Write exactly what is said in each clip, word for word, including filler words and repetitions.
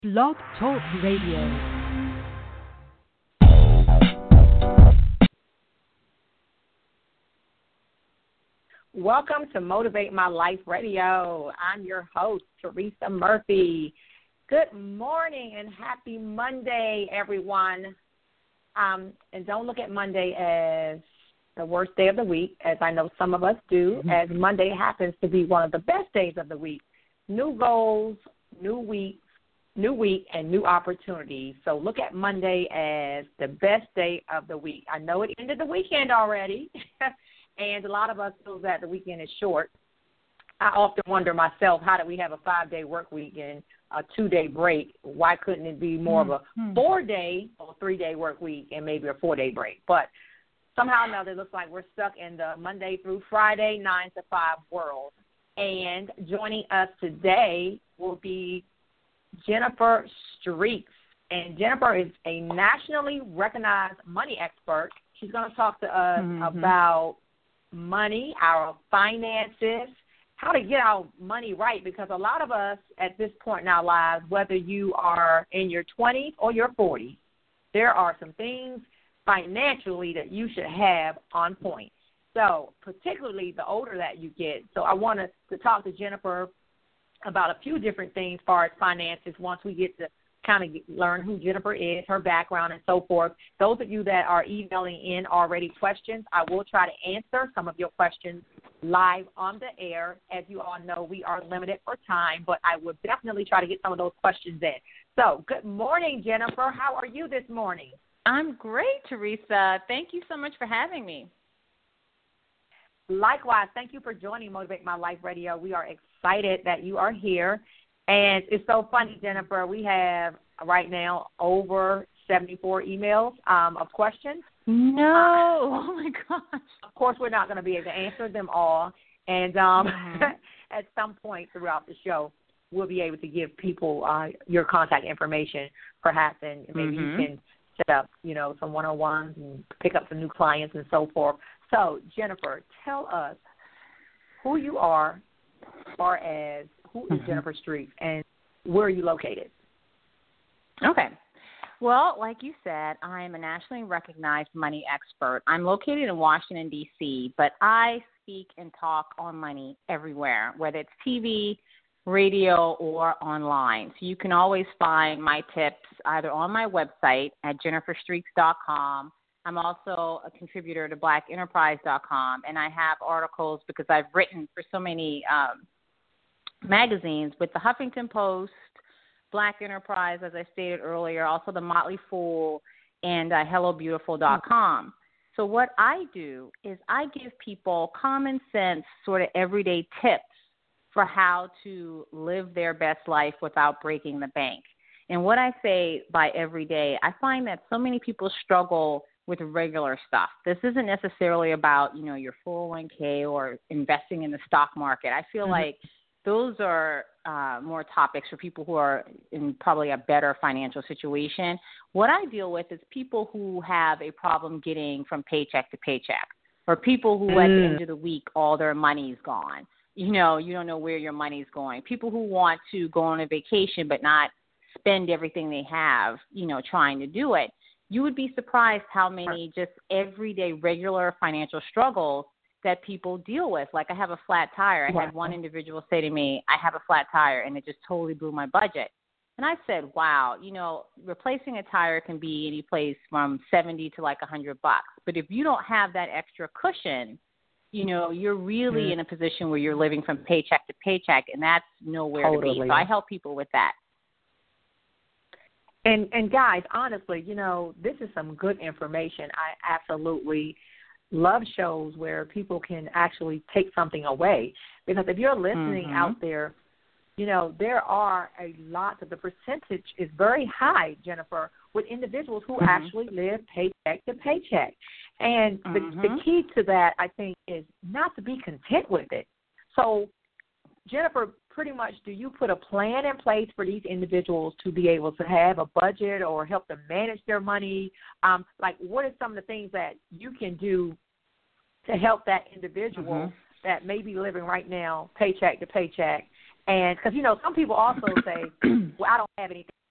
Blog Talk Radio. Welcome to Motivate My Life Radio. I'm your host, Teresa Murphy. Good morning and happy Monday, everyone. Um, and don't look at Monday as the worst day of the week, as I know some of us do, mm-hmm. as Monday happens to be one of the best days of the week. New goals, new week, new week, and new opportunities. So look at Monday as the best day of the week. I know it ended the weekend already. And a lot of us feel that the weekend is short. I often wonder myself, how do we have a five-day work week and a two-day break? Why couldn't it be more mm-hmm. of a four-day or three-day work week and maybe a four-day break? But somehow or another, it looks like we're stuck in the Monday through Friday, nine to five world. And joining us today will be Jennifer Streaks. And Jennifer is a nationally recognized money expert. She's going to talk to us mm-hmm. about money, our finances, how to get our money right, because a lot of us at this point in our lives, whether you are in your twenties or your forties, there are some things financially that you should have on point. So particularly the older that you get. So I want to talk to Jennifer about a few different things as far as finances once we get to kind of learn who Jennifer is, her background, and so forth. Those of you that are emailing in already questions, I will try to answer some of your questions live on the air. As you all know, we are limited for time, but I will definitely try to get some of those questions in. So good morning, Jennifer. How are you this morning? I'm great, Teresa. Thank you so much for having me. Likewise, thank you for joining Motivate My Life Radio. We are excited that you are here. And it's so funny, Jennifer, we have right now over seventy-four emails um, of questions. No. Uh, oh, my gosh. Of course, we're not going to be able to answer them all. And um, mm-hmm. at some point throughout the show, we'll be able to give people uh, your contact information, perhaps, and maybe mm-hmm. you can set up, you know, some one-on-ones and pick up some new clients and so forth. So, Jennifer, tell us who you are as far as who is mm-hmm. Jennifer Streaks, and where are you located? Okay. Well, like you said, I am a nationally recognized money expert. I'm located in Washington, D C, but I speak and talk on money everywhere, whether it's T V, radio, or online. So you can always find my tips either on my website at jennifer streaks dot com. I'm also a contributor to black enterprise dot com, and I have articles because I've written for so many um, magazines with the Huffington Post, Black Enterprise, as I stated earlier, also the Motley Fool, and uh, hello beautiful dot com. So what I do is I give people common sense, sort of everyday tips for how to live their best life without breaking the bank. And what I say by everyday, I find that so many people struggle with regular stuff. This isn't necessarily about, you know, your four oh one k or investing in the stock market. I feel mm-hmm. like those are uh, more topics for people who are in probably a better financial situation. What I deal with is people who have a problem getting from paycheck to paycheck, or people who mm. at the end of the week, all their money's gone. You know, you don't know where your money's going. People who want to go on a vacation but not spend everything they have, you know, trying to do it. You would be surprised how many just everyday regular financial struggles that people deal with. Like I have a flat tire. I wow. had one individual say to me, I have a flat tire, and it just totally blew my budget. And I said, wow, you know, replacing a tire can be any place from seventy to like a hundred bucks. But if you don't have that extra cushion, you know, you're really mm-hmm. in a position where you're living from paycheck to paycheck, and that's nowhere totally. to be. So I help people with that. And, and guys, honestly, you know, this is some good information. I absolutely love shows where people can actually take something away. Because if you're listening mm-hmm. out there, you know, there are a lot of the percentage is very high, Jennifer, with individuals who mm-hmm. actually live paycheck to paycheck. And the, mm-hmm. the key to that, I think, is not to be content with it. So, Jennifer, pretty much, do you put a plan in place for these individuals to be able to have a budget or help them manage their money? Um, like, what are some of the things that you can do to help that individual mm-hmm. that may be living right now paycheck to paycheck? And because, you know, some people also say, well, I don't have anything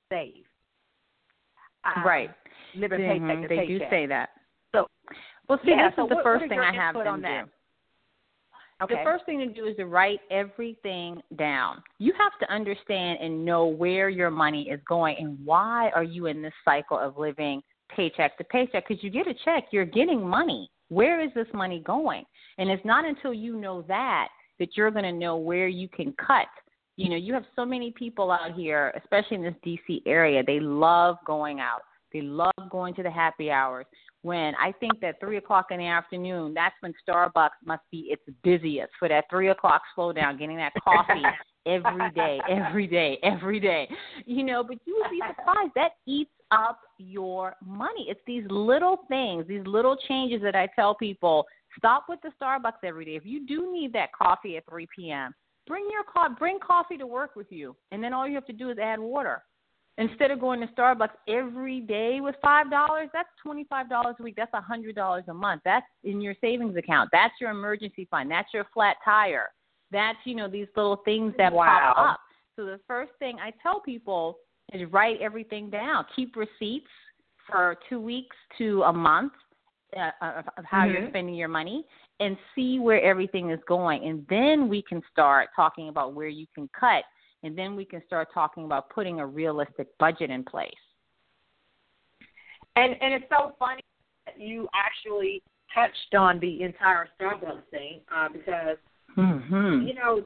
save. Um, right. Living Mm-hmm. paycheck to they paycheck. do say that. So, well, see, yeah, this so is the what, first what is thing your I have input them on that? do. Okay. The first thing to do is to write everything down. You have to understand and know where your money is going and why are you in this cycle of living paycheck to paycheck. Because you get a check, you're getting money. Where is this money going? And it's not until you know that that you're going to know where you can cut. You know, you have so many people out here, especially in this D C area, they love going out. They love going to the happy hours. When I think that three o'clock in the afternoon, that's when Starbucks must be its busiest for that three o'clock slowdown, getting that coffee every day, every day, every day. You know, but you would be surprised. That eats up your money. It's these little things, these little changes that I tell people, stop with the Starbucks every day. If you do need that coffee at three p.m., bring your co- bring coffee to work with you, and then all you have to do is add water. Instead of going to Starbucks every day with five dollars, that's twenty-five dollars a week. That's one hundred dollars a month. That's in your savings account. That's your emergency fund. That's your flat tire. That's, you know, these little things that Wow. pop up. So the first thing I tell people is write everything down. Keep receipts for two weeks to a month uh, of, of how mm-hmm. you're spending your money and see where everything is going. And then we can start talking about where you can cut. And then we can start talking about putting a realistic budget in place. And and it's so funny that you actually touched on the entire Starbucks thing uh, because, mm-hmm. you know,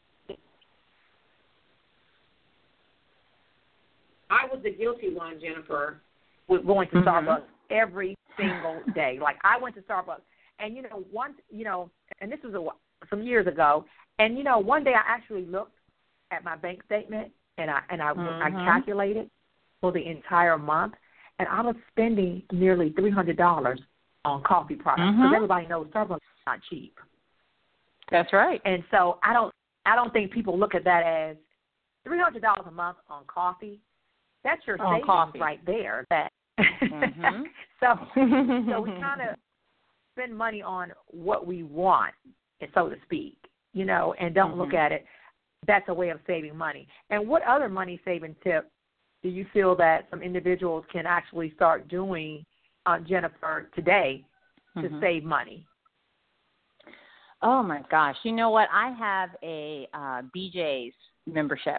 I was the guilty one, Jennifer, with going to mm-hmm. Starbucks every single day. Like, I went to Starbucks. And, you know, once, you know, and this was a, some years ago, and, you know, one day I actually looked at my bank statement, and I and I, mm-hmm. I calculated for the entire month, and I was spending nearly three hundred dollars on coffee products because mm-hmm. everybody knows Starbucks is not cheap. That's right. And so I don't I don't think people look at that as three hundred dollars a month on coffee. That's your on savings coffee. right there. That mm-hmm. so so we kind of spend money on what we want, so to speak, you know, and don't mm-hmm. look at it. That's a way of saving money. And what other money-saving tip do you feel that some individuals can actually start doing, uh, Jennifer, today to mm-hmm. save money? Oh, my gosh. You know what? I have a uh, B J's membership,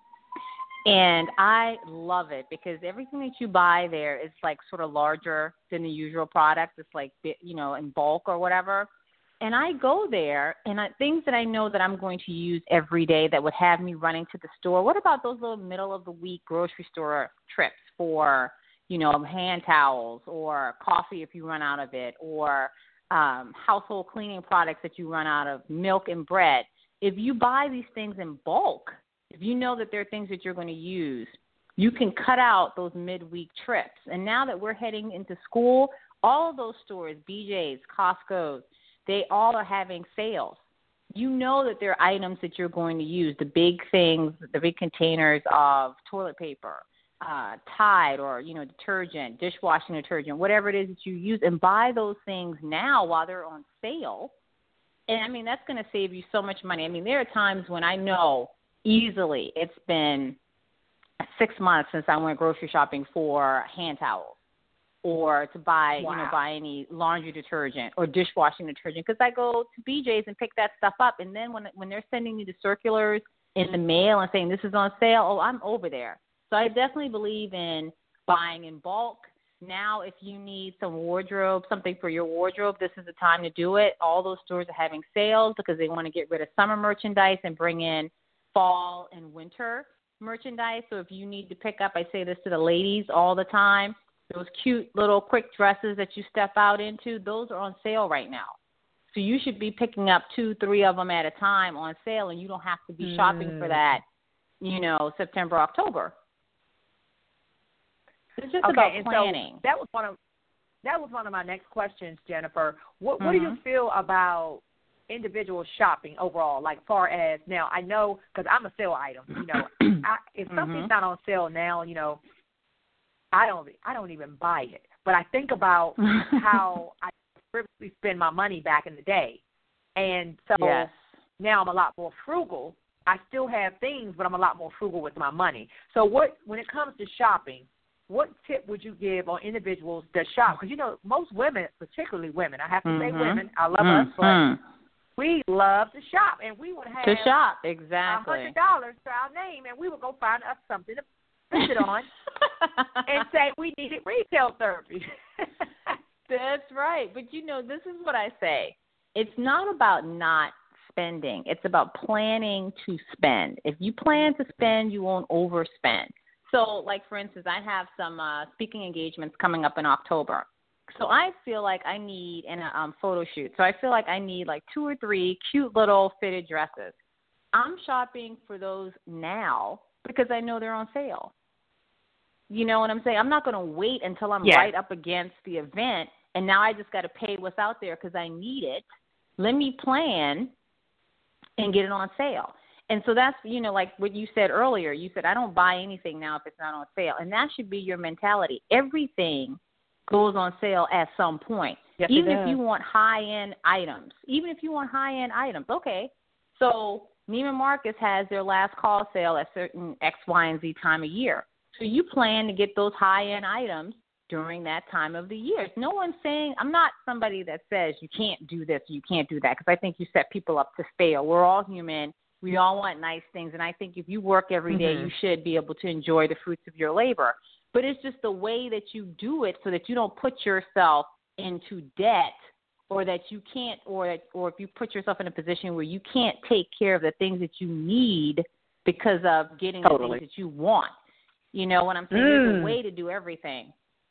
and I love it because everything that you buy there is, like, sort of larger than the usual product. It's, like, you know, in bulk or whatever. And I go there, and I, things that I know that I'm going to use every day that would have me running to the store. What about those little middle-of-the-week grocery store trips for, you know, hand towels or coffee if you run out of it, or um, household cleaning products that you run out of, milk and bread? If you buy these things in bulk, if you know that there are things that you're going to use, you can cut out those midweek trips. And now that we're heading into school, all of those stores, B J's, Costco's, they all are having sales. You know that there are items that you're going to use, the big things, the big containers of toilet paper, uh, Tide or, you know, detergent, dishwashing detergent, whatever it is that you use, and buy those things now while they're on sale. And, I mean, that's going to save you so much money. I mean, there are times when I know easily it's been six months since I went grocery shopping for hand towels, or to buy, wow. you know, buy any laundry detergent or dishwashing detergent, because I go to B J's and pick that stuff up. And then when when they're sending me the circulars in the mail and saying this is on sale, oh, I'm over there. So I definitely believe in buying in bulk. Now, if you need some wardrobe, something for your wardrobe, this is the time to do it. All those stores are having sales because they want to get rid of summer merchandise and bring in fall and winter merchandise. So if you need to pick up, I say this to the ladies all the time, those cute little quick dresses that you step out into, those are on sale right now. So you should be picking up two, three of them at a time on sale, and you don't have to be mm. shopping for that, you know, September, October. It's just okay, about and planning. So that was one of that was one of my next questions, Jennifer. What, what mm-hmm. do you feel about individual shopping overall? Like, far as now, I know because I'm a sale item. You know, I, if something's mm-hmm. not on sale now, you know, I don't I don't even buy it. But I think about how I previously spend my money back in the day, and so yes. now I'm a lot more frugal I still have things, but I'm a lot more frugal with my money. So what, when it comes to shopping, what tip would you give on individuals that shop? Because, you know, most women, particularly women, I have to mm-hmm. say women, I love mm-hmm. us, but we love to shop, and we would have to shop, one exactly. hundred dollars to our name, and we would go find us something to spend it on and say we needed retail therapy. That's right. But, you know, this is what I say. It's not about not spending. It's about planning to spend. If you plan to spend, you won't overspend. So, like, for instance, I have some uh, speaking engagements coming up in October. So I feel like I need, in a um, photo shoot, so I feel like I need like two or three cute little fitted dresses. I'm shopping for those now because I know they're on sale. You know what I'm saying? I'm not going to wait until I'm yes. right up against the event, and now I just got to pay what's out there because I need it. Let me plan and get it on sale. And so that's, you know, like what you said earlier. You said, I don't buy anything now if it's not on sale. And that should be your mentality. Everything goes on sale at some point. Yes, even if you want high-end items. Even if you want high-end items. Okay. So Neiman Marcus has their last call sale at certain X, Y, and Z time of year. So you plan to get those high-end items during that time of the year. No one's saying, I'm not somebody that says you can't do this, you can't do that, because I think you set people up to fail. We're all human. We all want nice things, and I think if you work every day, mm-hmm. you should be able to enjoy the fruits of your labor. But it's just the way that you do it so that you don't put yourself into debt, or that you can't, or that, or if you put yourself in a position where you can't take care of the things that you need because of getting totally. the things that you want. You know what I'm saying? Mm. There's a way to do everything.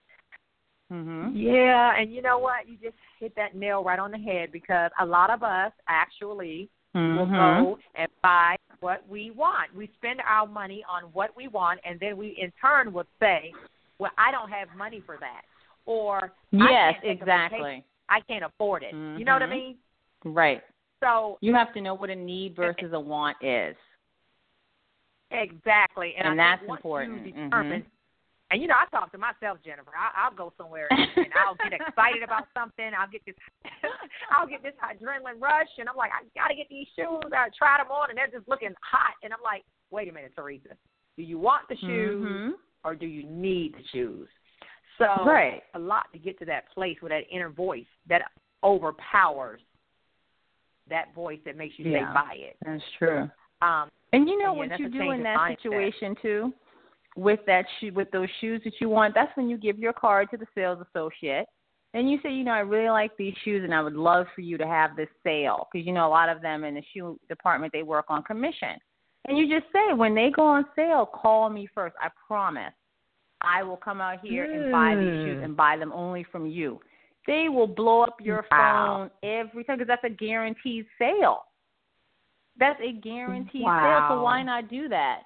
Mm-hmm. Yeah, and you know what? You just hit that nail right on the head, because a lot of us actually mm-hmm. will go and buy what we want. We spend our money on what we want, and then we in turn would say, well, I don't have money for that. Or, yes, I can't exactly. I can't afford it. Mm-hmm. You know what I mean? Right. So you have to know what a need versus a want is. Exactly. And, and I that's think once important. you determine, mm-hmm. and, you know, I talk to myself, Jennifer. I, I'll go somewhere and, and I'll get excited about something. I'll get this I'll get this adrenaline rush, and I'm like, I got to get these shoes. I try them on, and they're just looking hot. And I'm like, wait a minute, Teresa. Do you want the shoes mm-hmm. or do you need the shoes? So right. a lot to get to that place with that inner voice that overpowers that voice that makes you yeah, say buy it. That's true. Um, and you know and what yeah, you do in that mindset. situation too, with that shoe, with those shoes that you want. That's when you give your card to the sales associate, and you say, you know, I really like these shoes, and I would love for you to have this sale, because you know a lot of them in the shoe department, they work on commission. And you just say, when they go on sale, call me first. I promise, I will come out here mm. and buy these shoes and buy them only from you. They will blow up your wow. phone every time, because that's a guaranteed sale. That's a guaranteed wow. sale, so why not do that?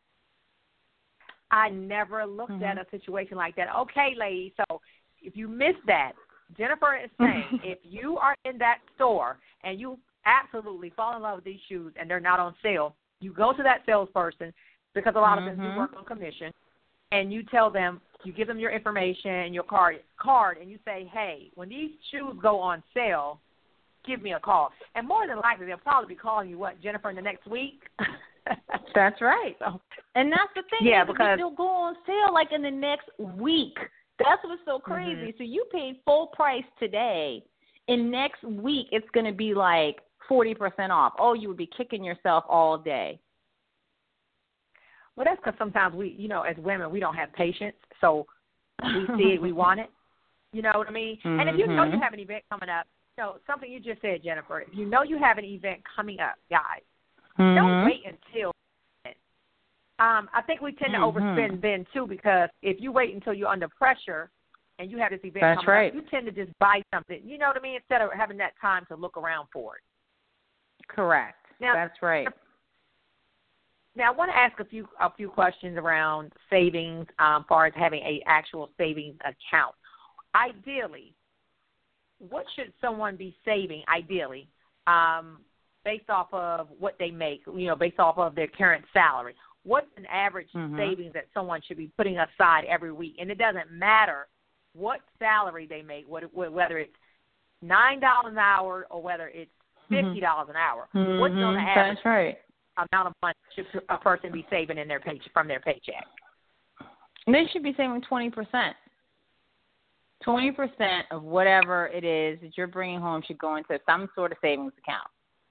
I never looked mm-hmm. at a situation like that. Okay, ladies, so if you missed that, Jennifer is saying if you are in that store and you absolutely fall in love with these shoes and they're not on sale, you go to that salesperson, because a lot mm-hmm. of them do work on commission, and you tell them, you give them your information and your card, card, and you say, hey, when these shoes go on sale, give me a call. And more than likely, they'll probably be calling you, what, Jennifer, in the next week? That's right. So, and that's the thing. Yeah, is because they'll go on sale like in the next week. That's what's so crazy. Mm-hmm. So you paid full price today, and next week it's going to be like forty percent off. Oh, you would be kicking yourself all day. Well, that's because sometimes we, you know, as women, we don't have patience. So we see it, we want it. You know what I mean? Mm-hmm. And if you know you have an event coming up, you know, something you just said, Jennifer, if you know you have an event coming up, guys, mm-hmm. don't wait until um, I think we tend to mm-hmm. overspend then, too, because if you wait until you're under pressure and you have this event that's coming right. up, you tend to just buy something. You know what I mean? Instead of having that time to look around for it. Correct. Now, that's right. Now, I want to ask a few a few questions around savings, um, as far as having an actual savings account. Ideally, what should someone be saving, ideally, um, based off of what they make, you know, based off of their current salary? What's an average mm-hmm. savings that someone should be putting aside every week? And it doesn't matter what salary they make, whether it's nine dollars an hour or whether it's fifty dollars an hour. Mm-hmm. What's on the average? That's right. amount of money should a person be saving in their pay, from their paycheck? They should be saving twenty percent. twenty percent of whatever it is that you're bringing home should go into some sort of savings account.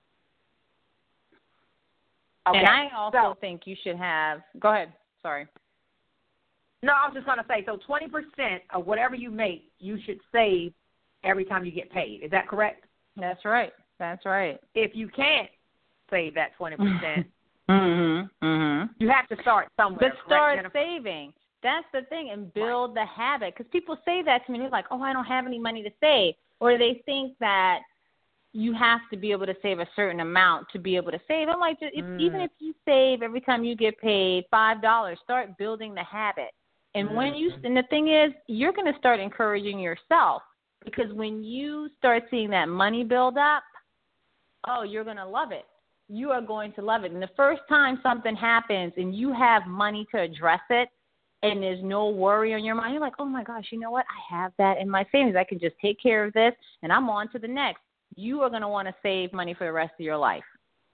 Okay. And I also so, think you should have – go ahead. Sorry. No, I was just going to say, so twenty percent of whatever you make, you should save every time you get paid. Is that correct? That's right. That's right. If you can't save that twenty percent, mm-hmm, mm-hmm. you have to start somewhere. But start right, saving. That's the thing, and build the habit. Because people say that to me, they're like, oh, I don't have any money to save. Or they think that you have to be able to save a certain amount to be able to save. I'm like, if, mm. even if you save every time you get paid five dollars, start building the habit. And mm. when you, and the thing is, you're going to start encouraging yourself, because when you start seeing that money build up, oh, you're going to love it. You are going to love it. And the first time something happens and you have money to address it, and there's no worry on your mind, you're like, oh, my gosh, you know what? I have that in my savings. I can just take care of this, and I'm on to the next. You are going to want to save money for the rest of your life.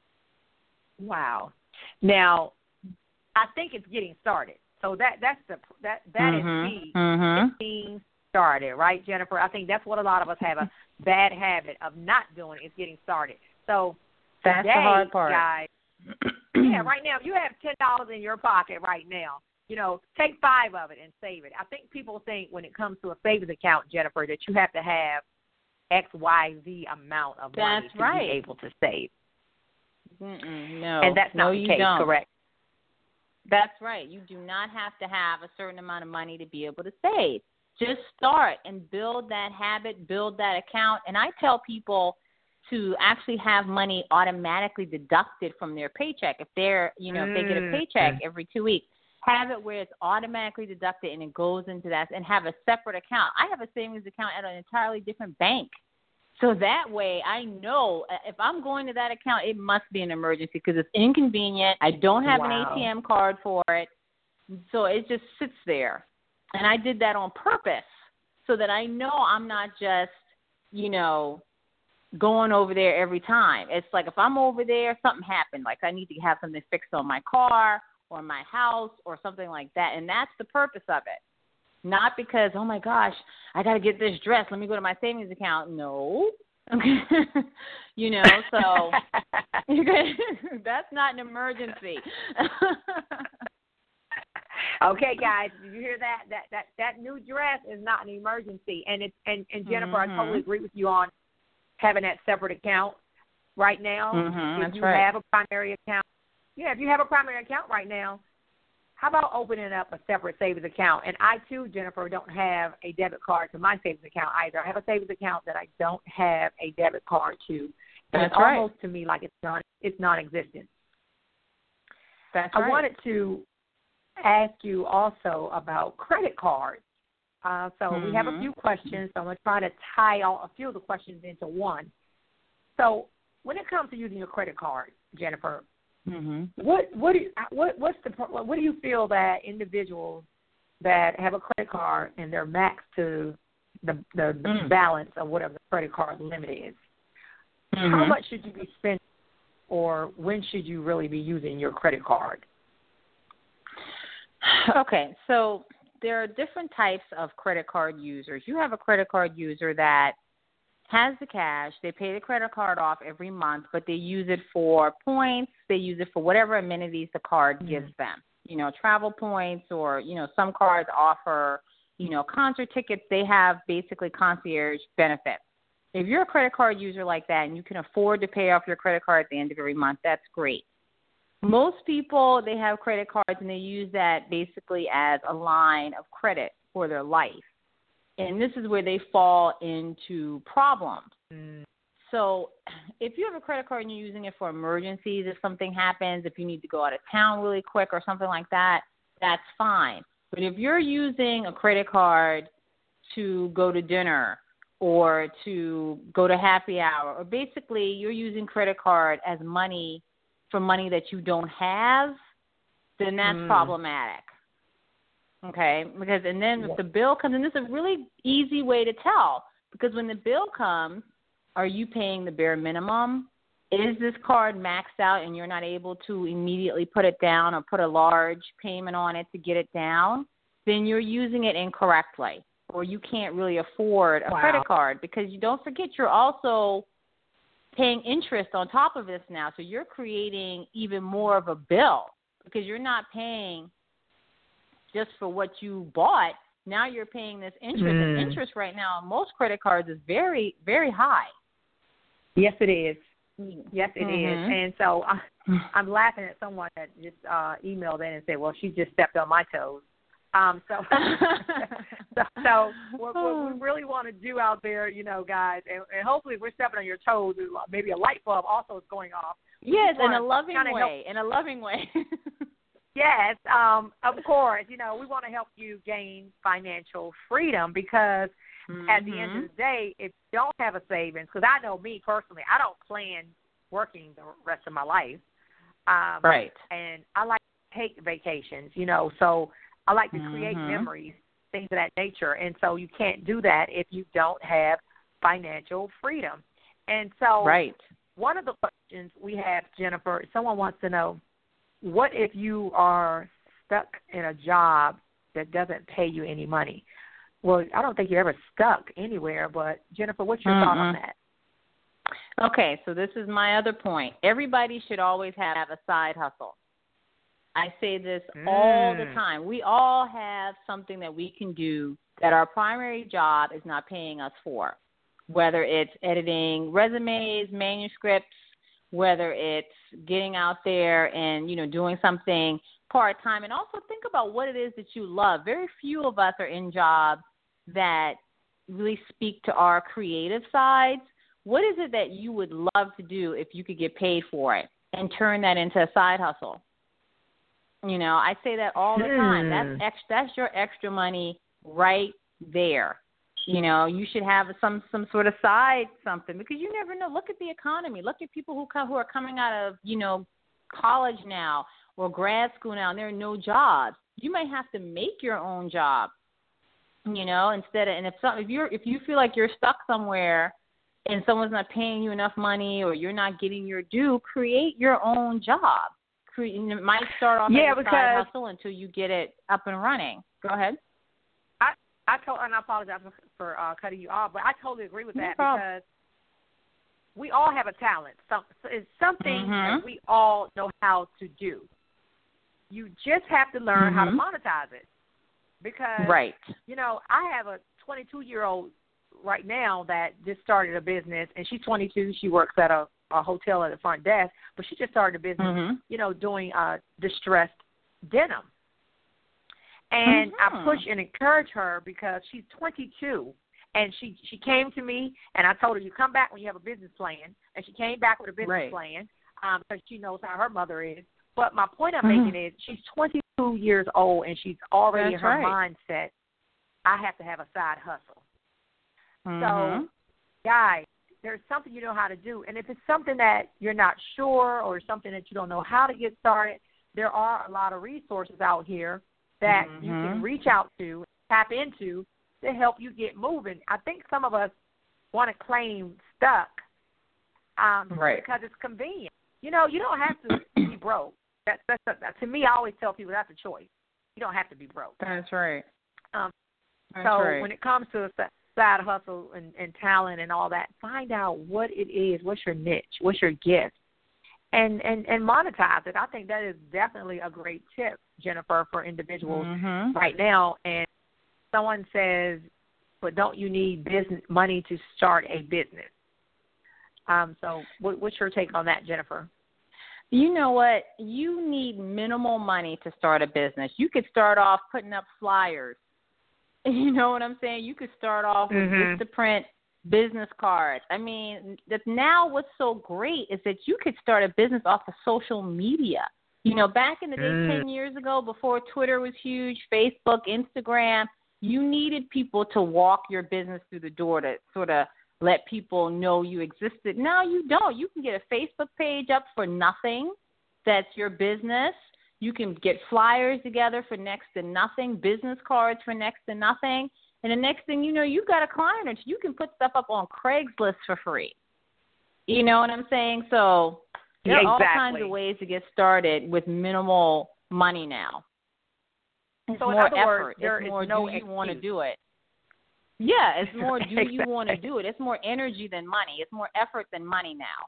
Wow. Now, I think it's getting started. So that that's the that that mm-hmm. is key. Mm-hmm. It's getting started, right, Jennifer? I think that's what a lot of us have a bad habit of not doing is getting started. So that's today, the hard part, guys. Yeah, right now, if you have ten dollars in your pocket right now, you know, take five of it and save it. I think people think when it comes to a savings account, Jennifer, that you have to have X, Y, Z amount of money that's to right. be able to save. Mm-mm, no, and that's not no, the you case, don't. correct? That's right. You do not have to have a certain amount of money to be able to save. Just start and build that habit, build that account. And I tell people to actually have money automatically deducted from their paycheck. If they're, you know, mm. if they get a paycheck every two weeks, have it where it's automatically deducted and it goes into that, and have a separate account. I have a savings account at an entirely different bank. So that way I know if I'm going to that account, it must be an emergency because it's inconvenient. I don't have wow. an A T M card for it. So it just sits there. And I did that on purpose so that I know I'm not just, you know, going over there every time. It's like if I'm over there, something happened. Like I need to have something fixed on my car or my house or something like that. And that's the purpose of it. Not because, oh, my gosh, I got to get this dress. Let me go to my savings account. No. you know, so that's not an emergency. Okay, guys, did you hear that? That that that new dress is not an emergency. And it's and, and Jennifer, mm-hmm. I totally agree with you on having that separate account right now. Mm-hmm, if that's you right. have a primary account. Yeah, if you have a primary account right now, how about opening up a separate savings account? And I, too, Jennifer, don't have a debit card to my savings account either. I have a savings account that I don't have a debit card to. And That's it's right. almost to me like it's non it's non-existent. That's I right. wanted to ask you also about credit cards. Uh, so mm-hmm. we have a few questions, so I'm going to try to tie all, a few of the questions into one. So when it comes to using your credit card, Jennifer, mm-hmm. what what do you, what what's the what do you feel that individuals that have a credit card and they're maxed to the the, the mm. balance of whatever the credit card limit is, mm-hmm. how much should you be spending, or when should you really be using your credit card? Okay, so there are different types of credit card users. You have a credit card user that has the cash, they pay the credit card off every month, but they use it for points, they use it for whatever amenities the card mm. gives them. You know, travel points, or, you know, some cards offer, you know, concert tickets. They have basically concierge benefits. If you're a credit card user like that and you can afford to pay off your credit card at the end of every month, that's great. Most people, they have credit cards and they use that basically as a line of credit for their life. And this is where they fall into problems. Mm. So if you have a credit card and you're using it for emergencies, if something happens, if you need to go out of town really quick or something like that, that's fine. But if you're using a credit card to go to dinner or to go to happy hour, or basically you're using credit card as money for money that you don't have, then that's mm. problematic. Okay, because and then if the bill comes, and this is a really easy way to tell, because when the bill comes, are you paying the bare minimum, is this card maxed out and you're not able to immediately put it down or put a large payment on it to get it down, then you're using it incorrectly, or you can't really afford a wow. credit card, because you don't forget you're also paying interest on top of this now. So you're creating even more of a bill because you're not paying just for what you bought. Now you're paying this interest. Mm. And interest right now on most credit cards is very, very high. Yes, it is. Yes, it mm-hmm. is. And so I, I'm laughing at someone that just uh, emailed in and said, well, she just stepped on my toes. Um, so, so, so what, what we really want to do out there, you know, guys, and, and hopefully if we're stepping on your toes, maybe a light bulb also is going off. Yes, in a loving way, help. in a loving way. Yes, um, of course. You know, we want to help you gain financial freedom because mm-hmm. at the end of the day, if you don't have a savings, because I know me personally, I don't plan working the rest of my life. Um, right. And I like to take vacations, you know, so I like to create mm-hmm. memories, things of that nature. And so you can't do that if you don't have financial freedom. And so right. one of the questions we have, Jennifer, someone wants to know, what if you are stuck in a job that doesn't pay you any money? Well, I don't think you're ever stuck anywhere, but Jennifer, what's your mm-hmm. thought on that? Okay, so this is my other point. Everybody should always have a side hustle. I say this mm. all the time. We all have something that we can do that our primary job is not paying us for, whether it's editing resumes, manuscripts, whether it's getting out there and, you know, doing something part-time. And also think about what it is that you love. Very few of us are in jobs that really speak to our creative sides. What is it that you would love to do if you could get paid for it and turn that into a side hustle? You know, I say that all the time. That's ex- that's your extra money right there. You know, you should have some, some sort of side something, because you never know. Look at the economy. Look at people who come, who are coming out of, you know, college now or grad school now, and there are no jobs. You may have to make your own job, you know, instead of, and if some, if you're, if you feel like you're stuck somewhere and someone's not paying you enough money or you're not getting your due, create your own job. Create, it might start off yeah, as a because, side hustle until you get it up and running. Go ahead. I, I told, and I apologize for, for uh, cutting you off, but I totally agree with that no because we all have a talent. So, it's something mm-hmm. that we all know how to do. You just have to learn mm-hmm. how to monetize it. Because, right. you know, I have a twenty-two-year-old right now that just started a business, and she's twenty-two. She works at a, a hotel at the front desk, but she just started a business, mm-hmm. you know, doing uh, distressed denim. And mm-hmm. I push and encourage her because she's twenty-two, and she, she came to me, and I told her, you come back when you have a business plan, and she came back with a business right. plan um, because she knows how her mother is. But my point I'm mm-hmm. making is she's twenty-two years old, and she's already That's in her right. mindset, I have to have a side hustle. Mm-hmm. So, guys, there's something you know how to do. And if it's something that you're not sure or something that you don't know how to get started, there are a lot of resources out here that mm-hmm. you can reach out to, tap into, to help you get moving. I think some of us want to claim stuck um, right. because it's convenient. You know, you don't have to be broke. That, that's a, to me, I always tell people that's a choice. You don't have to be broke. That's right. Um, that's so right. when it comes to a side hustle and, and talent and all that, find out what it is, what's your niche, what's your gift, and, and, and monetize it. I think that is definitely a great tip, Jennifer, for individuals mm-hmm. right now. And someone says, but don't you need business money to start a business? Um, so what, what's your take on that, Jennifer? You know what? You need minimal money to start a business. You could start off putting up flyers. You know what I'm saying? You could start off with mm-hmm. just to print business cards. I mean, that now what's so great is that you could start a business off of social media. You know, back in the day, mm. ten years ago, before Twitter was huge, Facebook, Instagram, you needed people to walk your business through the door to sort of let people know you existed. Now you don't. You can get a Facebook page up for nothing. That's your business. You can get flyers together for next to nothing, business cards for next to nothing. And the next thing you know, you've got a client or two. You can put stuff up on Craigslist for free. You know what I'm saying? So there are exactly. all kinds of ways to get started with minimal money now. It's so more in other effort. words, there it's more is no do you excuse. want to do it? Yeah, it's more do exactly. you want to do it? It's more energy than money. It's more effort than money now.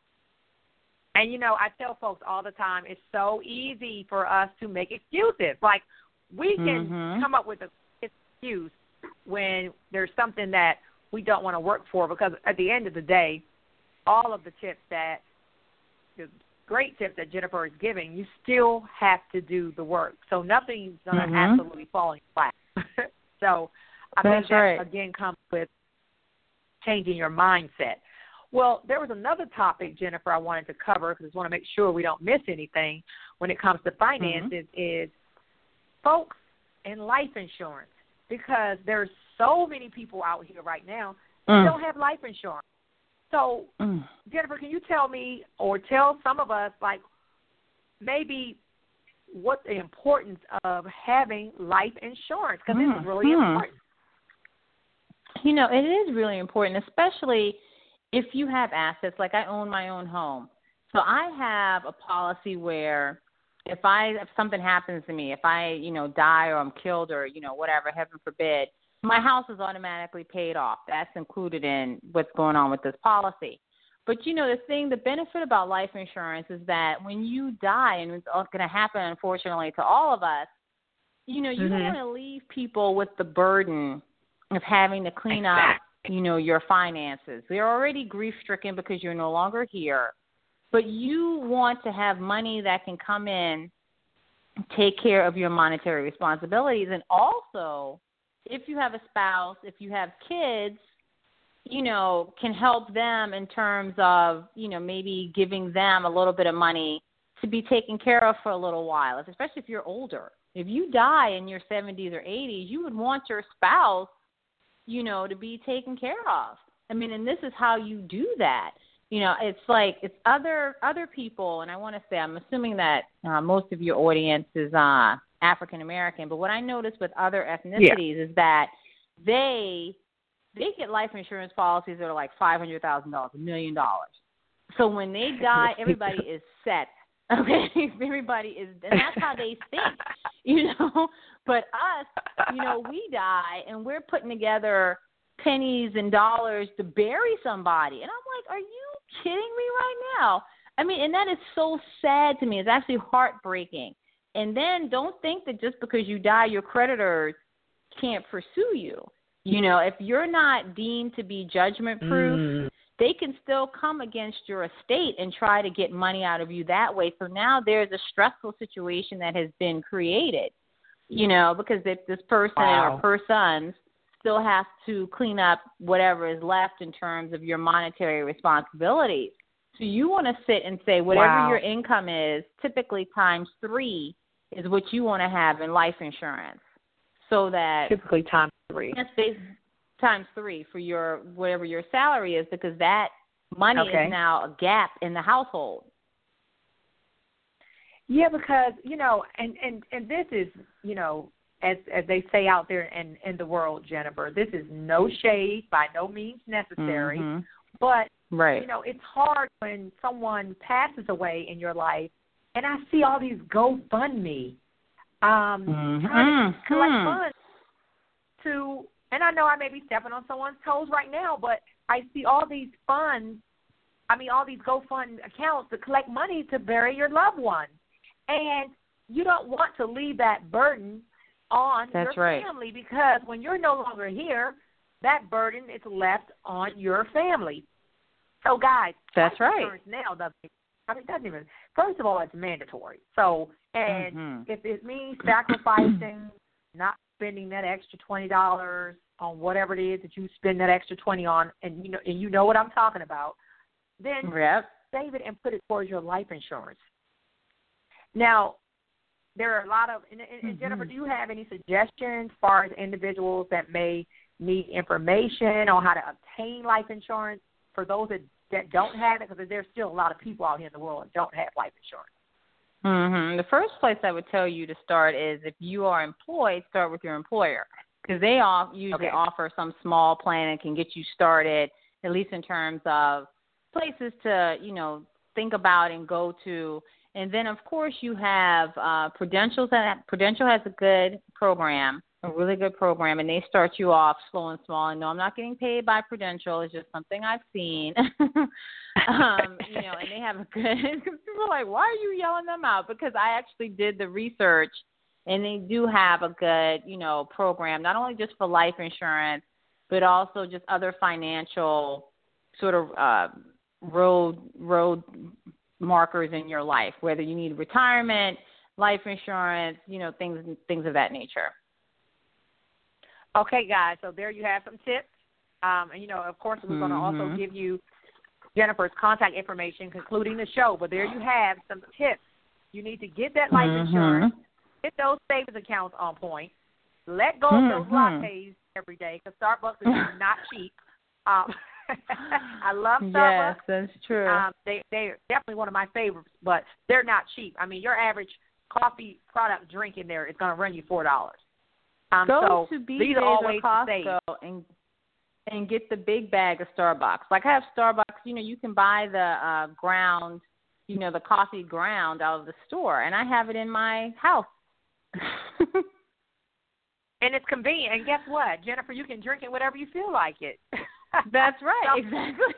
And, you know, I tell folks all the time, it's so easy for us to make excuses. Like, we can mm-hmm. come up with an excuse when there's something that we don't want to work for, because at the end of the day, all of the tips that, the great tips that Jennifer is giving, you still have to do the work. So nothing's going to mm-hmm. absolutely fall in flat. So I That's think that, right. again, comes with changing your mindset. Well, there was another topic, Jennifer, I wanted to cover because I want to make sure we don't miss anything when it comes to finances mm-hmm. is folks in life insurance, because there's so many people out here right now who mm. don't have life insurance. So, mm. Jennifer, can you tell me or tell some of us, like, maybe what the importance of having life insurance, because mm. this is really mm. important. You know, it is really important, especially if you have assets. Like, I own my own home. So I have a policy where if I if something happens to me, if I, you know, die or I'm killed or, you know, whatever, heaven forbid, my house is automatically paid off. That's included in what's going on with this policy. But, you know, the thing, the benefit about life insurance is that when you die, and it's going to happen, unfortunately, to all of us, you know, you mm-hmm. don't want to leave people with the burden of having to clean up, you know, your finances. They're already grief-stricken because you're no longer here. But you want to have money that can come in, take care of your monetary responsibilities. And also, if you have a spouse, if you have kids, you know, can help them in terms of, you know, maybe giving them a little bit of money to be taken care of for a little while, especially if you're older. If you die in your seventies or eighties, you would want your spouse, you know, to be taken care of. I mean, and this is how you do that. You know, it's like it's other other people, and I want to say, I'm assuming that uh, most of your audience is uh, African American, but what I notice with other ethnicities yeah. is that they they get life insurance policies that are like five hundred thousand dollars, a million dollars. So when they die, everybody is set. Okay, everybody is, and that's how they think, you know. But us, you know, we die, and we're putting together pennies and dollars to bury somebody. And I'm like, are you kidding me right now? I mean, and that is so sad to me. It's actually heartbreaking. And then don't think that just because you die, your creditors can't pursue you. You know, if you're not deemed to be judgment-proof, mm. they can still come against your estate and try to get money out of you that way. So now there's a stressful situation that has been created, you know, because if this person wow. or persons still has to clean up whatever is left in terms of your monetary responsibilities. So you want to sit and say whatever wow. your income is, typically times three is what you want to have in life insurance. So that typically times three. That's basically times three for your whatever your salary is, because that money okay. is now a gap in the household. Yeah, because, you know, and, and, and this is, you know, as as they say out there in, in the world, Jennifer, this is no shade, by no means necessary. Mm-hmm. But, right. you know, it's hard when someone passes away in your life, and I see all these GoFundMe um, mm-hmm. trying to collect funds to, and I know I may be stepping on someone's toes right now, but I see all these funds, I mean, all these GoFund accounts to collect money to bury your loved one. And you don't want to leave that burden on That's your right. family, because when you're no longer here, that burden is left on your family. So, guys, that's right. Now doesn't, I mean, doesn't even. First of all, it's mandatory. So, and mm-hmm. if it means sacrificing, not spending that extra twenty dollars on whatever it is that you spend that extra twenty on, and you know, and you know what I'm talking about, then yep. save it and put it towards your life insurance. Now, there are a lot of, and, and mm-hmm. Jennifer, do you have any suggestions as far as individuals that may need information on how to obtain life insurance for those that, that don't have it? Because there's still a lot of people out here in the world that don't have life insurance. Mm-hmm. The first place I would tell you to start is if you are employed, start with your employer, because they all usually okay. offer some small plan and can get you started, at least in terms of places to, you know, think about and go to. And then, of course, you have uh, Prudential. Prudential has a good program, a really good program, and they start you off slow and small. And no, I'm not getting paid by Prudential. It's just something I've seen. um, you know, and they have a good – people are like, why are you yelling them out? Because I actually did the research, and they do have a good, you know, program, not only just for life insurance, but also just other financial sort of uh, road road – markers in your life, whether you need retirement, life insurance, you know, things things of that nature. Okay, guys, so there you have some tips. Um, and, you know, of course, we're going to mm-hmm. also give you Jennifer's contact information concluding the show. But there you have some tips. You need to get that life mm-hmm. insurance, get those savings accounts on point, let go mm-hmm. of those lattes every day, because Starbucks is not cheap. Um I love Starbucks. Yes, that's true. Um, they they're definitely one of my favorites, but they're not cheap. I mean, your average coffee product drink in there is going to run you four dollars. Um, Go so to B these J's are all or ways to Costco save. and and get the big bag of Starbucks. Like I have Starbucks. You know, you can buy the uh, ground, you know, the coffee ground out of the store, and I have it in my house. And it's convenient. And guess what, Jennifer? You can drink it whenever you feel like it. That's right, so, exactly.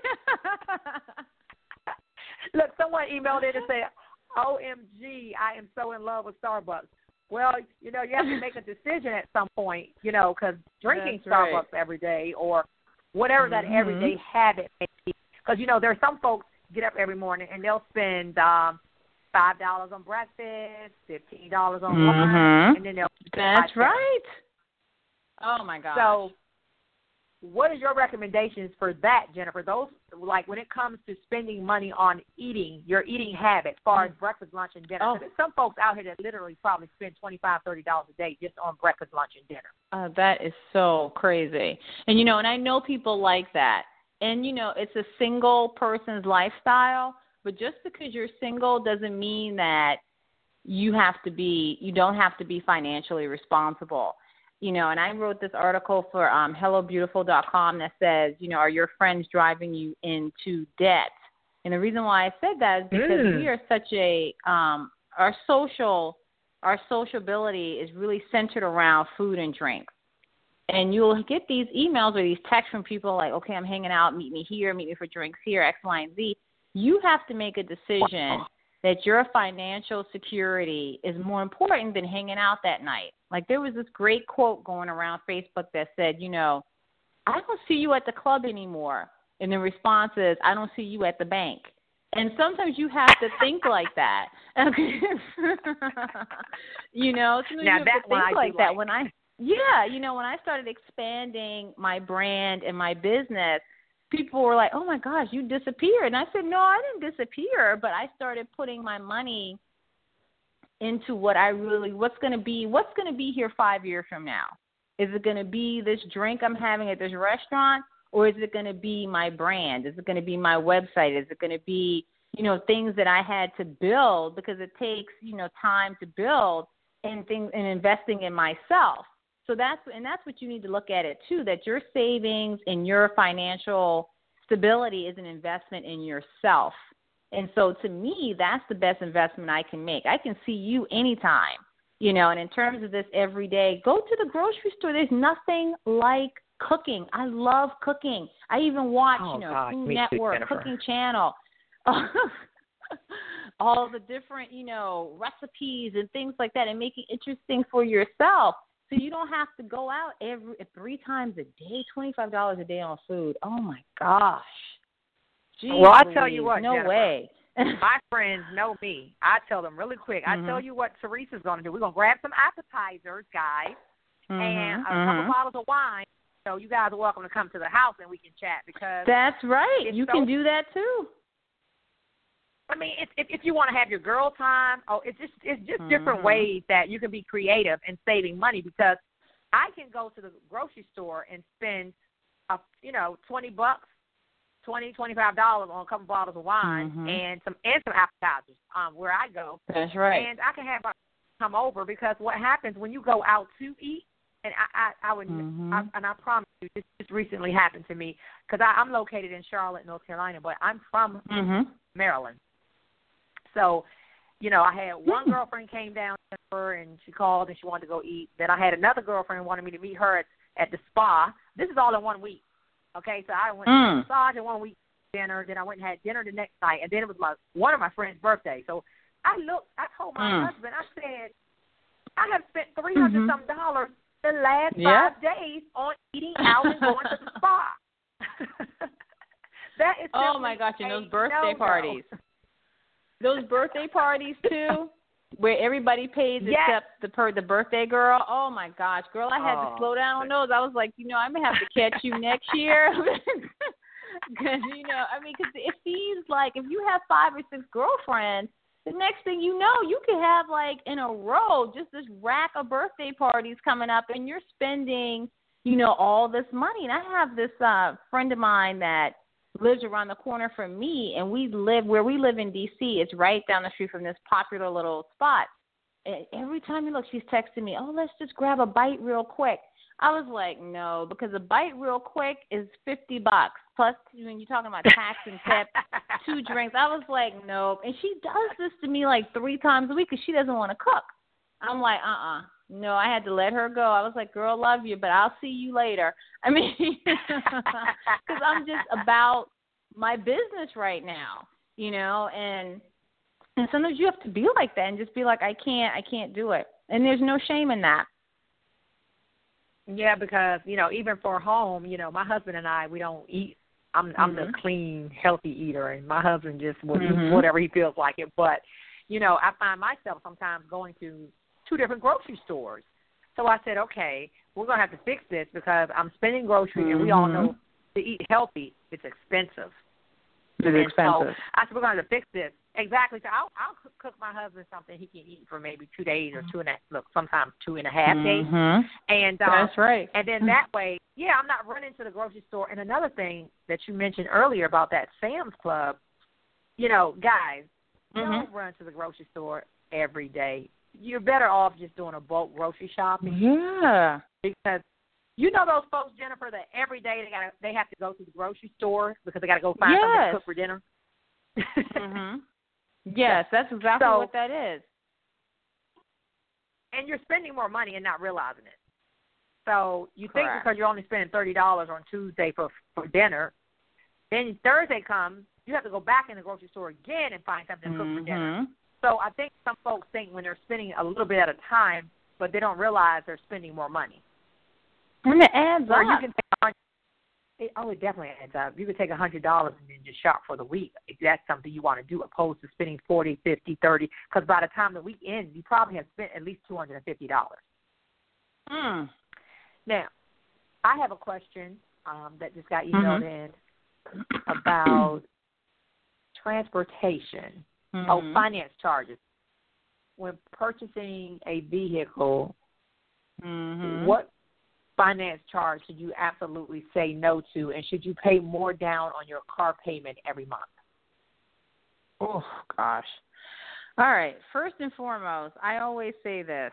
Look, someone emailed in and said, O M G, I am so in love with Starbucks. Well, you know, you have to make a decision at some point, you know, because drinking That's Starbucks right. every day or whatever that mm-hmm. everyday habit may be. Because, you know, there are some folks get up every morning and they'll spend um, five dollars on breakfast, fifteen dollars on mm-hmm. lunch, and then they'll That's right. Oh, my gosh. So what are your recommendations for that, Jennifer? Those, like when it comes to spending money on eating, your eating habit, as far as breakfast, lunch, and dinner. Oh. There's some folks out here that literally probably spend twenty-five dollars, thirty dollars a day just on breakfast, lunch, and dinner. Uh, that is so crazy. And, you know, and I know people like that. And, you know, it's a single person's lifestyle. But just because you're single doesn't mean that you have to be, you don't have to be financially responsible. You know, and I wrote this article for um, hello beautiful dot com that says, you know, are your friends driving you into debt? And the reason why I said that is because mm. we are such a, um, our social, our sociability is really centered around food and drink. And you'll get these emails or these texts from people like, okay, I'm hanging out, meet me here, meet me for drinks here, X, Y, and Z. You have to make a decision that your financial security is more important than hanging out that night. Like there was this great quote going around Facebook that said, you know, I don't see you at the club anymore. And the response is, I don't see you at the bank. And sometimes you have to think like that. Okay. You know, sometimes now you have that to think I like do that. like. When I, yeah, you know, when I started expanding my brand and my business, people were like, oh, my gosh, you disappeared. And I said, no, I didn't disappear, but I started putting my money into what I really, what's going to be, what's going to be here five years from now? Is it going to be this drink I'm having at this restaurant, or is it going to be my brand? Is it going to be my website? Is it going to be, you know, things that I had to build, because it takes, you know, time to build and things and investing in myself. So that's, and that's what you need to look at it too, that your savings and your financial stability is an investment in yourself. And so to me, that's the best investment I can make. I can see you anytime, you know, and in terms of this every day, go to the grocery store. There's nothing like cooking. I love cooking. I even watch, oh, you know, God, Food me Network, too, Cooking Channel, all the different, you know, recipes and things like that, and make it interesting for yourself. So you don't have to go out every three times a day, twenty-five dollars a day on food. Oh, my gosh. Jeez, well, I Louise, tell you what, no Jennifer, way. my friends know me. I tell them really quick. Mm-hmm. I tell you what Teresa's going to do. We're going to grab some appetizers, guys, mm-hmm. and a mm-hmm. couple bottles of wine. So you guys are welcome to come to the house and we can chat, because that's right. You so, can do that too. I mean, if if, if you want to have your girl time, oh, it's just it's just mm-hmm. different ways that you can be creative in saving money, because I can go to the grocery store and spend, a, you know, twenty bucks. Twenty, twenty-five dollars on a couple bottles of wine mm-hmm. and some and some appetizers um, where I go. That's right. And I can have my come over, because what happens when you go out to eat and I, I, I would, mm-hmm. I, and I promise you, this just recently happened to me because I'm located in Charlotte, North Carolina, but I'm from mm-hmm. Maryland. So, you know, I had one mm-hmm. girlfriend came down to her and she called and she wanted to go eat. Then I had another girlfriend who wanted me to meet her at, at the spa. This is all in one week. Okay, so I went mm. to the massage in one week, dinner. Then I went and had dinner the next night, and then it was my one of my friend's birthday. So I looked. I told my mm. husband, I said, I have spent three hundred mm-hmm. some dollars the last yep. five days on eating out and going to the spa. That is oh my gosh, and those birthday no-no. parties, those birthday parties too, where everybody pays yes. except the per the birthday girl. Oh my gosh, girl, I had oh. to slow down on those. I was like, you know, I may have to catch you next year. Because, you know, I mean, because it seems like if you have five or six girlfriends, the next thing you know, you could have, like, in a row, just this rack of birthday parties coming up, and you're spending, you know, all this money. And I have this uh, friend of mine that lives around the corner from me, and we live where we live in D C. It's right down the street from this popular little spot. And every time you look, she's texting me, oh, let's just grab a bite real quick. I was like, no, because a bite real quick is fifty bucks. Plus, when you're talking about tax and tip, two drinks. I was like, nope. And she does this to me like three times a week because she doesn't want to cook. I'm like, uh-uh. No, I had to let her go. I was like, girl, love you, but I'll see you later. I mean, because I'm just about my business right now, you know, and and sometimes you have to be like that and just be like, I can't, I can't do it. And there's no shame in that. Yeah, because, you know, even for home, you know, my husband and I, we don't eat. I'm I'm mm-hmm. the clean, healthy eater, and my husband just will mm-hmm. eat whatever he feels like it. But, you know, I find myself sometimes going to two different grocery stores. So I said, okay, we're going to have to fix this because I'm spending groceries, mm-hmm. and we all know to eat healthy, it's expensive. It's and expensive. So I said, we're going to have to fix this. Exactly. So I'll, I'll cook my husband something he can eat for maybe two days or two and a look, sometimes two and a half days. Mm-hmm. And um, that's right. And then that way, yeah, I'm not running to the grocery store. And another thing that you mentioned earlier about that Sam's Club, you know, guys, mm-hmm. don't run to the grocery store every day. You're better off just doing a bulk grocery shopping. Yeah. Because you know those folks, Jennifer, that every day they got they have to go to the grocery store because they got to go find yes. something to cook for dinner. mhm. Yes, that's exactly so, what that is. And you're spending more money and not realizing it. So you Correct. think because you're only spending thirty dollars on Tuesday for for dinner, then Thursday comes, you have to go back in the grocery store again and find something to cook mm-hmm. for dinner. So I think some folks think when they're spending a little bit at a time, but they don't realize they're spending more money. And it adds or up. You can take it, oh, it definitely adds up. You could take one hundred dollars and then just shop for the week if that's something you want to do, opposed to spending forty, fifty, thirty, because by the time the week ends, you probably have spent at least two hundred fifty dollars. Mm. Now, I have a question um, that just got emailed mm-hmm. in about transportation. Mm-hmm. Oh, finance charges. When purchasing a vehicle, mm-hmm. what finance charge should you absolutely say no to, and should you pay more down on your car payment every month? Oh, gosh. All right. First and foremost, I always say this.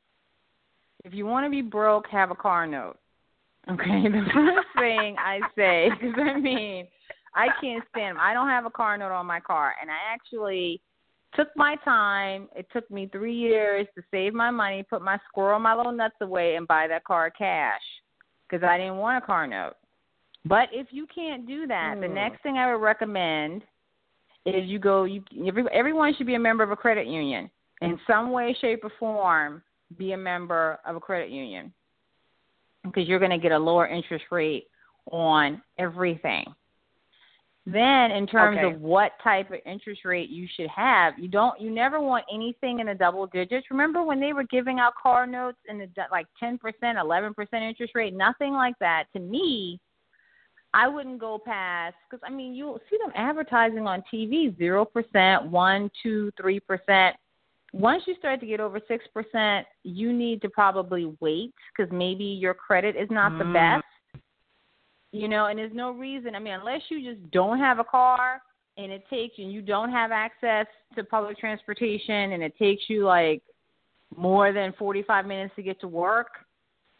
If you want to be broke, have a car note. Okay? The first thing I say, because, I mean, I can't stand them. I don't have a car note on my car, and I actually took my time. It took me three years to save my money, put my squirrel my little nuts away, and buy that car cash because I didn't want a car note. But if you can't do that, mm. the next thing I would recommend is you go. You every, everyone should be a member of a credit union in some way, shape, or form. Be a member of a credit union because you're going to get a lower interest rate on everything. Then, in terms okay. of what type of interest rate you should have, you don't, you never want anything in the double digits. Remember when they were giving out car notes in the like ten percent, eleven percent interest rate? Nothing like that. To me, I wouldn't go past, because I mean, you'll see them advertising on T V zero percent, one, two, three percent. Once you start to get over six percent, you need to probably wait because maybe your credit is not mm. the best. You know, and there's no reason. I mean, unless you just don't have a car and it takes you, and you don't have access to public transportation and it takes you like more than forty-five minutes to get to work,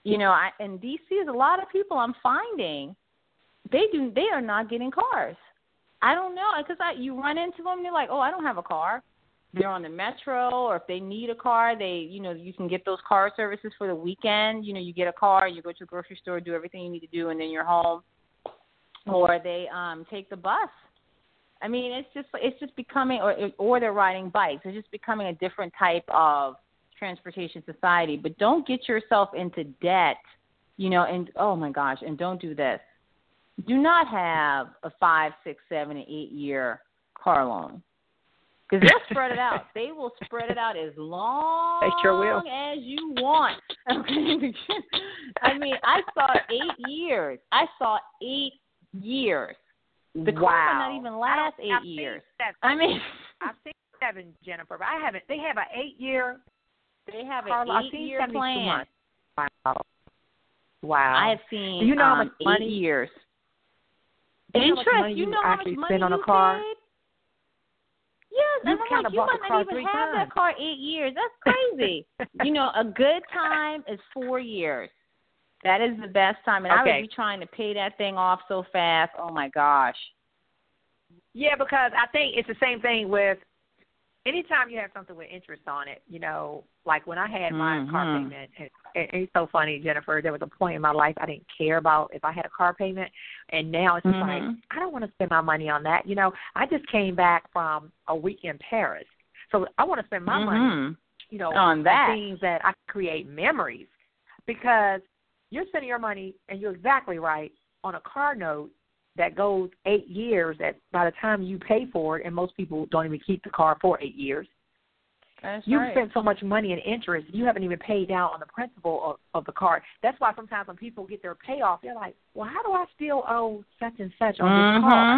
you know, I, in D C, there's a lot of people I'm finding they do they are not getting cars. I don't know, because I you run into them, they're like, oh, I don't have a car. They're on the metro, or if they need a car, they, you know, you can get those car services for the weekend. You know, you get a car, you go to the grocery store, do everything you need to do, and then you're home. Or they um, take the bus. I mean, it's just it's just becoming, or or they're riding bikes. It's just becoming a different type of transportation society. But don't get yourself into debt, you know, and oh my gosh, and don't do this. Do not have a five, six, seven, and eight year car loan. Because they'll spread it out. They will spread it out as long they sure will. as you want. Okay. I mean, I saw eight years. I saw eight years. The wow. car might not even last eight I've years. Seen I mean, I've seen seven, Jennifer, but I haven't. They have an eight-year. They have car, an eight-year plan. Months. Wow. Wow. I have seen Do you know um, how much money, eight years. Do you know Interest. How much money you you know how much actually money spend on you a car? paid? Yes, You and I'm kinda like, you bought might the not car even three have times. that car eight years. That's crazy. You know, a good time is four years. That is the best time. And okay. I would be trying to pay that thing off so fast. Oh, my gosh. Yeah, because I think it's the same thing with anytime you have something with interest on it, you know, like when I had my mm-hmm. car payment, and, and it's so funny, Jennifer, there was a point in my life I didn't care about if I had a car payment, and now it's just mm-hmm. like, I don't want to spend my money on that. You know, I just came back from a week in Paris, so I want to spend my mm-hmm. money, you know, on that. on things that I can create memories, because you're spending your money, and you're exactly right, on a car note that goes eight years that by the time you pay for it, and most people don't even keep the car for eight years, That's you've right. spent so much money in interest, you haven't even paid down on the principal of, of the car. That's why sometimes when people get their payoff, they're like, well, how do I still owe such and such on mm-hmm. this car?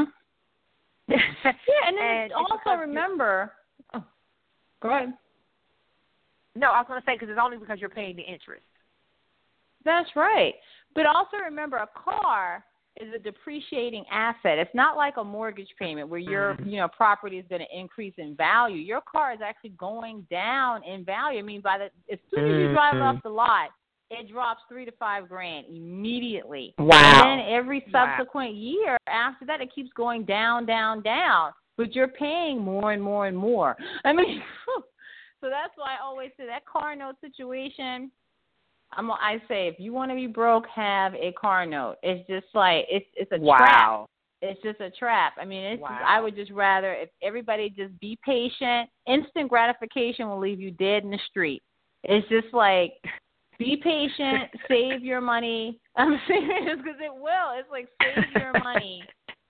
yeah, and then and it's also remember oh, – go ahead. No, I was going to say because it's only because you're paying the interest. That's right. But also remember, a car – is a depreciating asset. It's not like a mortgage payment where your mm-hmm. you know property is going to increase in value. Your car is actually going down in value. I mean, by the as soon as you drive off the lot, it drops three to five grand immediately. Wow. And then every subsequent wow. year after that, it keeps going down, down, down. But you're paying more and more and more. I mean, so that's why I always say that car note situation. I'm, I say, if you want to be broke, have a car note. It's just like, it's it's a wow. trap. It's just a trap. I mean, it's wow. just, I would just rather, if everybody just be patient, instant gratification will leave you dead in the street. It's just like, be patient, save your money. I'm serious, because it will. It's like, save your money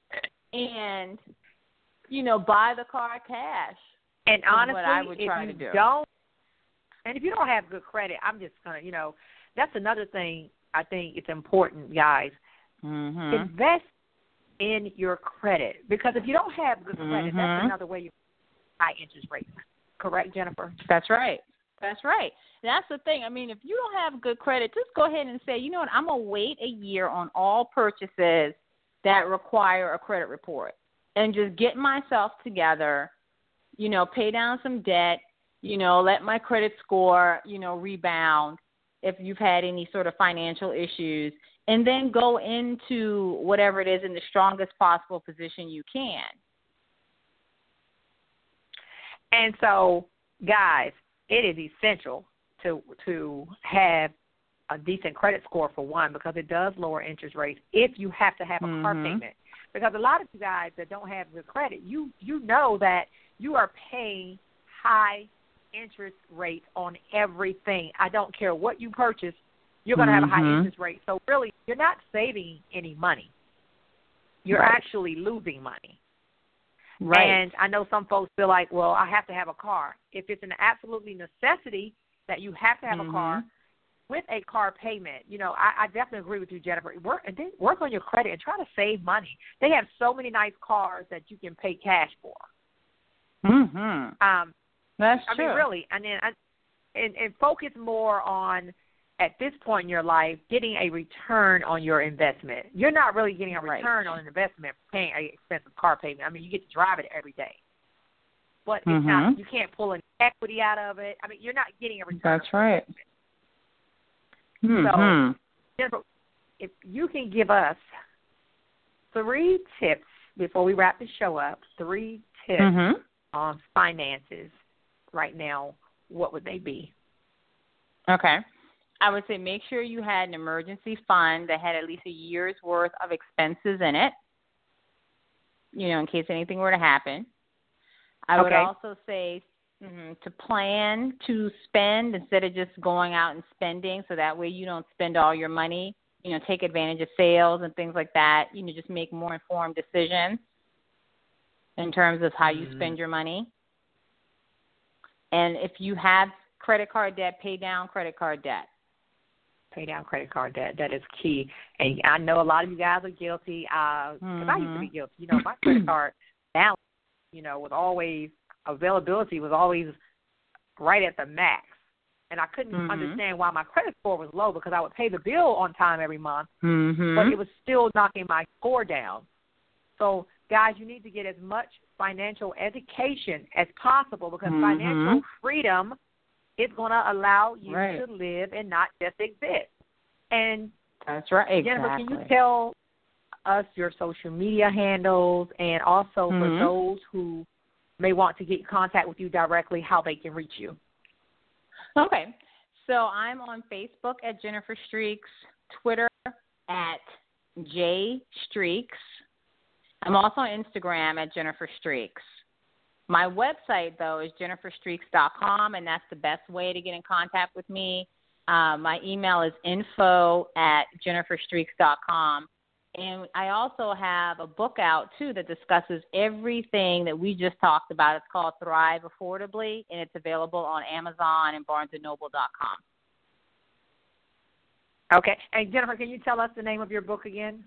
and, you know, buy the car cash. And honestly, what I would try if you to do. don't, and if you don't have good credit, I'm just going to, you know, that's another thing I think it's important, guys. Mm-hmm. Invest in your credit. Because if you don't have good credit, mm-hmm. that's another way you high interest rates. Correct, Jennifer? That's right. That's right. That's the thing. I mean, if you don't have good credit, just go ahead and say, you know what, I'm going to wait a year on all purchases that require a credit report and just get myself together, you know, pay down some debt, you know, let my credit score, you know, rebound if you've had any sort of financial issues, and then go into whatever it is in the strongest possible position you can. And so, guys, it is essential to to have a decent credit score, for one, because it does lower interest rates if you have to have a mm-hmm. car payment. Because a lot of you guys that don't have good credit, you you know that you are paying high interest rates on everything. I don't care what you purchase, you're going to mm-hmm. have a high interest rate. So really, you're not saving any money. You're right. actually losing money. Right. And I know some folks feel like, well, I have to have a car. If it's an absolutely necessity that you have to have mm-hmm. a car with a car payment, you know, I, I definitely agree with you, Jennifer. Work and then work on your credit and try to save money. They have so many nice cars that you can pay cash for. Mm-hmm. Um, That's I true. mean, really, and then and, and focus more on, at this point in your life, getting a return on your investment. You're not really getting a return right. on an investment for paying an expensive car payment. I mean, you get to drive it every day, but it's mm-hmm. not. You can't pull any equity out of it. I mean, you're not getting a return. That's right. Mm-hmm. So, Jennifer, if you can give us three tips before we wrap the show up, three tips Mm-hmm. on finances right now, what would they be? Okay. I would say make sure you had an emergency fund that had at least a year's worth of expenses in it, you know, in case anything were to happen. I would Okay. also say mm-hmm, to plan to spend instead of just going out and spending, so that way you don't spend all your money. You know, take advantage of sales and things like that. You know, just make more informed decisions in terms of how you Mm-hmm. spend your money. And if you have credit card debt, pay down credit card debt. Pay down credit card debt. That is key. And I know a lot of you guys are guilty because uh, mm-hmm. I used to be guilty. You know, my credit card balance, you know, was always, availability was always right at the max. And I couldn't mm-hmm. understand why my credit score was low because I would pay the bill on time every month, mm-hmm. but it was still knocking my score down. So, guys, you need to get as much financial education as possible because mm-hmm. financial freedom is going to allow you right. to live and not just exist. And that's right. Exactly. Jennifer, can you tell us your social media handles and also mm-hmm. for those who may want to get in contact with you directly, how they can reach you? Okay. So I'm on Facebook at Jennifer Streaks, Twitter at J Streaks. I'm also on Instagram at Jennifer Streaks. My website, though, is jennifer streaks dot com, and that's the best way to get in contact with me. Uh, my email is info at jennifer streaks dot com. And I also have a book out, too, that discusses everything that we just talked about. It's called Thrive Affordably, and it's available on Amazon and barnes and noble dot com. Okay. And, Jennifer, can you tell us the name of your book again?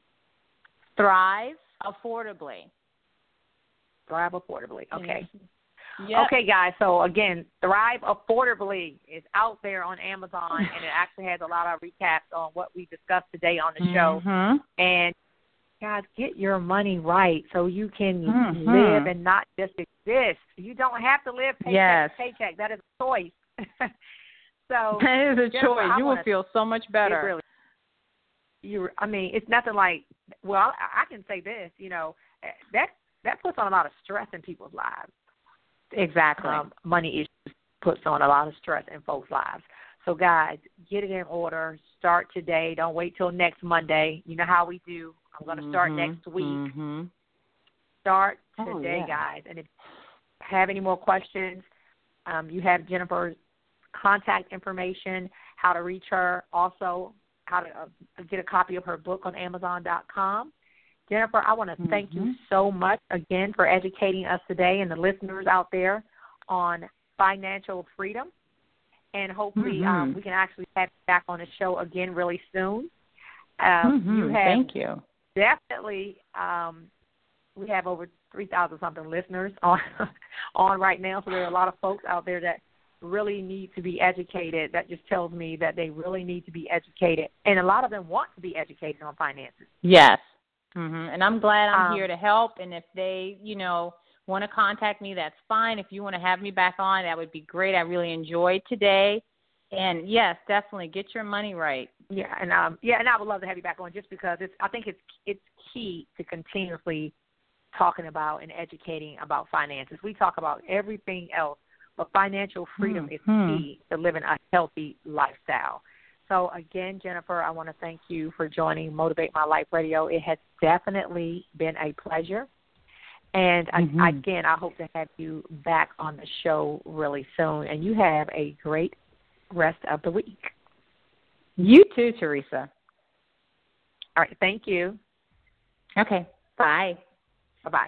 Thrive Affordably. Thrive Affordably. Okay. Yep. Okay, guys. So, again, Thrive Affordably is out there on Amazon, and it actually has a lot of recaps on what we discussed today on the show. Mm-hmm. And, guys, get your money right so you can mm-hmm. live and not just exist. You don't have to live paycheck yes. to paycheck. That is a choice. So that is a Jennifer, choice. I you will feel so much better. Really, you, I mean, it's nothing like. Well, I, I can say this. You know, that that puts on a lot of stress in people's lives. Exactly. Um, money issues puts on a lot of stress in folks' lives. So, guys, get it in order. Start today. Don't wait till next Monday. You know how we do. I'm going to start mm-hmm. next week. Mm-hmm. Start oh, today, yeah. guys. And if you have any more questions, um, you have Jennifer's contact information, how to reach her, also how to uh, get a copy of her book on amazon dot com. Jennifer, I want to mm-hmm. thank you so much again for educating us today and the listeners out there on financial freedom. And hopefully mm-hmm. um, we can actually have you back on the show again really soon. Um, mm-hmm. you have thank you. Definitely, um, we have over three thousand something listeners on on right now, so there are a lot of folks out there that really need to be educated. That just tells me that they really need to be educated, and a lot of them want to be educated on finances. Yes. Mm-hmm. And I'm glad I'm um, here to help. And if they, you know, want to contact me, that's fine. If you want to have me back on, that would be great. I really enjoyed today. And, yes, definitely get your money right. Yeah, and um, yeah, and I would love to have you back on just because it's. I think it's it's key to continuously talking about and educating about finances. We talk about everything else, but financial freedom mm-hmm. is key to living a healthy lifestyle. So, again, Jennifer, I want to thank you for joining Motivate My Life Radio. It has definitely been a pleasure. And, mm-hmm. I, again, I hope to have you back on the show really soon. And you have a great rest of the week. You too, Teresa. All right. Thank you. Okay. Bye. Bye-bye.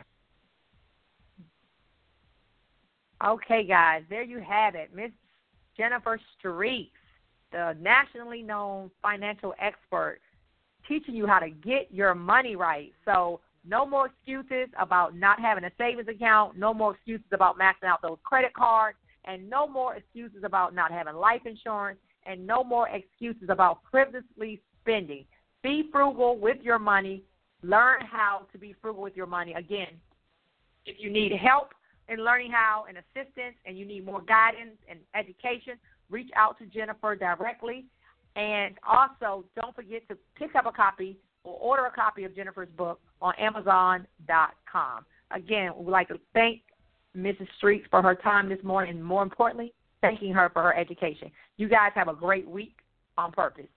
Okay, guys, there you have it. Miss Jennifer Streaks, the nationally known financial expert, teaching you how to get your money right. So no more excuses about not having a savings account, no more excuses about maxing out those credit cards, and no more excuses about not having life insurance, and no more excuses about frivolously spending. Be frugal with your money. Learn how to be frugal with your money. Again, if you need help in learning how and assistance and you need more guidance and education, reach out to Jennifer directly. And also, don't forget to pick up a copy or order a copy of Jennifer's book on Amazon dot com. Again, we'd like to thank Missus Streets for her time this morning, and more importantly, thanking her for her education. You guys have a great week on purpose.